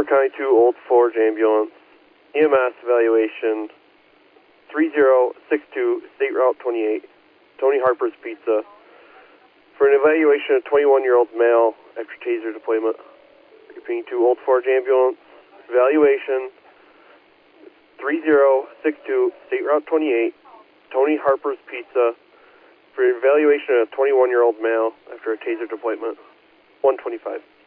Baltimore County 2 Old Forge Ambulance, EMS evaluation, 3062 State Route 28, Tony Harper's Pizza, for an evaluation of 21-year-old male after taser deployment. Repeating 2 Old Forge Ambulance, evaluation, 3062 State Route 28, Tony Harper's Pizza, for an evaluation of a 21-year-old male after a taser deployment. 125.